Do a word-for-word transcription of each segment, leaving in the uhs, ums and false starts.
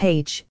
page,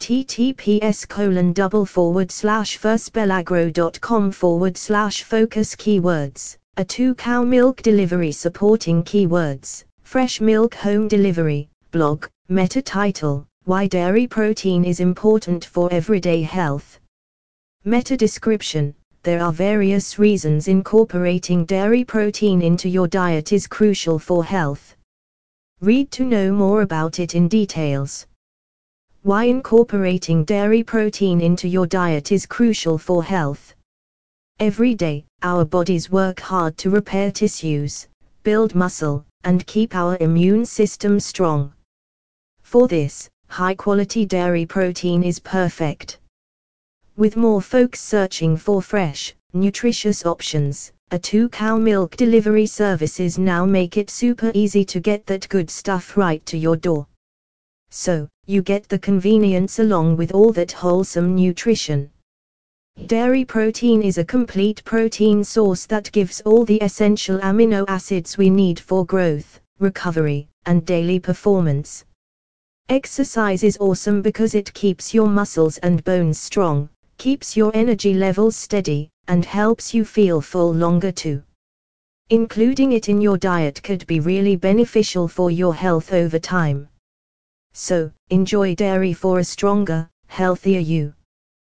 https colon double forward slash firstbellagro.com forward slash focus keywords, a two cow milk delivery supporting keywords, fresh milk home delivery, blog, meta title, why dairy protein is important for everyday health. Meta description, there are various reasons incorporating dairy protein into your diet is crucial for health. Read to know more about it in details. Why incorporating dairy protein into your diet is crucial for health. Every day, our bodies work hard to repair tissues, build muscle, and keep our immune system strong. For this, high-quality dairy protein is perfect. With more folks searching for fresh, nutritious options, a two cow milk delivery services now make it super easy to get that good stuff right to your door. So, you get the convenience along with all that wholesome nutrition. Dairy protein is a complete protein source that gives all the essential amino acids we need for growth, recovery, and daily performance. Exercise is awesome because it keeps your muscles and bones strong, keeps your energy levels steady, and helps you feel full longer too. Including it in your diet could be really beneficial for your health over time. So, enjoy dairy for a stronger, healthier you.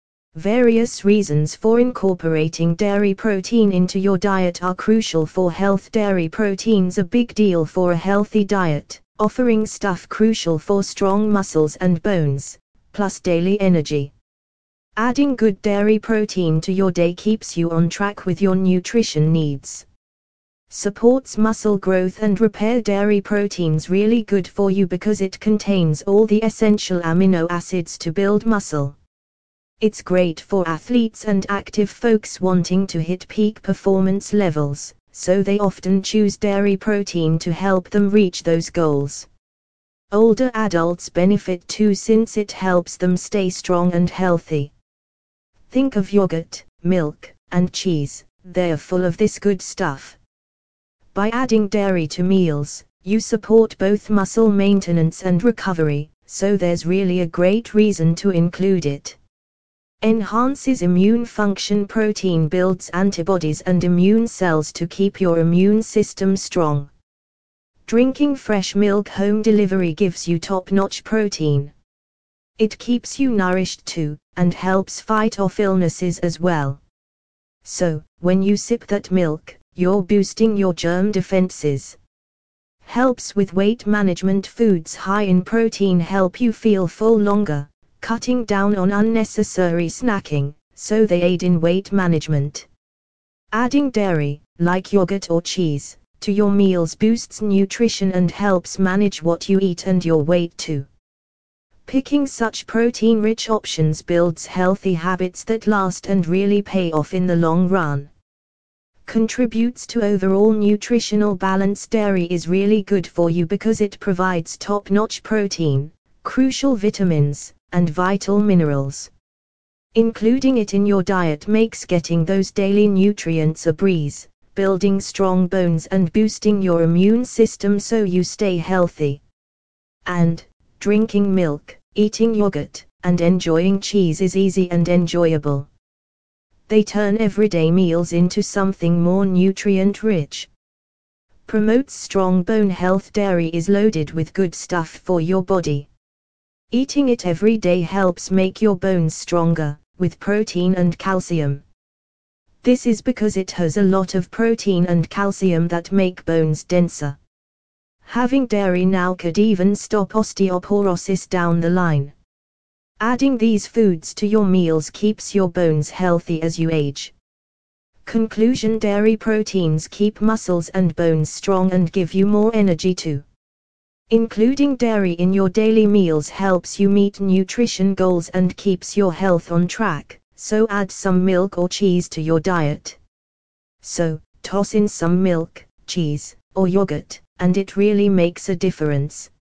Various reasons for incorporating dairy protein into your diet are crucial for health. Dairy protein's a big deal for a healthy diet, offering stuff crucial for strong muscles and bones, plus daily energy. Adding good dairy protein to your day keeps you on track with your nutrition needs. Supports muscle growth and repair. Dairy protein's really good for you because it contains all the essential amino acids to build muscle. It's great for athletes and active folks wanting to hit peak performance levels, so they often choose dairy protein to help them reach those goals. Older adults benefit too since it helps them stay strong and healthy. Think of yogurt, milk, and cheese, they're full of this good stuff. By adding dairy to meals, you support both muscle maintenance and recovery, so there's really a great reason to include it. Enhances immune function. Protein builds antibodies and immune cells to keep your immune system strong. Drinking fresh milk home delivery gives you top-notch protein. It keeps you nourished too, and helps fight off illnesses as well. So, when you sip that milk, you're boosting your germ defenses. Helps with weight management. Foods high in protein help you feel full longer, cutting down on unnecessary snacking, so they aid in weight management. Adding dairy, like yogurt or cheese, to your meals boosts nutrition and helps manage what you eat and your weight too. Picking such protein-rich options builds healthy habits that last and really pay off in the long run. Contributes to overall nutritional balance. Dairy is really good for you because it provides top-notch protein, crucial vitamins, and vital minerals. Including it in your diet makes getting those daily nutrients a breeze, building strong bones and boosting your immune system so you stay healthy. And, drinking milk, eating yogurt, and enjoying cheese is easy and enjoyable. They turn everyday meals into something more nutrient-rich. Promotes strong bone health. Dairy is loaded with good stuff for your body. Eating it every day helps make your bones stronger, with protein and calcium. This is because it has a lot of protein and calcium that make bones denser. Having dairy now could even stop osteoporosis down the line. Adding these foods to your meals keeps your bones healthy as you age. Conclusion: dairy proteins keep muscles and bones strong and give you more energy too. Including dairy in your daily meals helps you meet nutrition goals and keeps your health on track, so add some milk or cheese to your diet. So, toss in some milk, cheese, or yogurt, and it really makes a difference.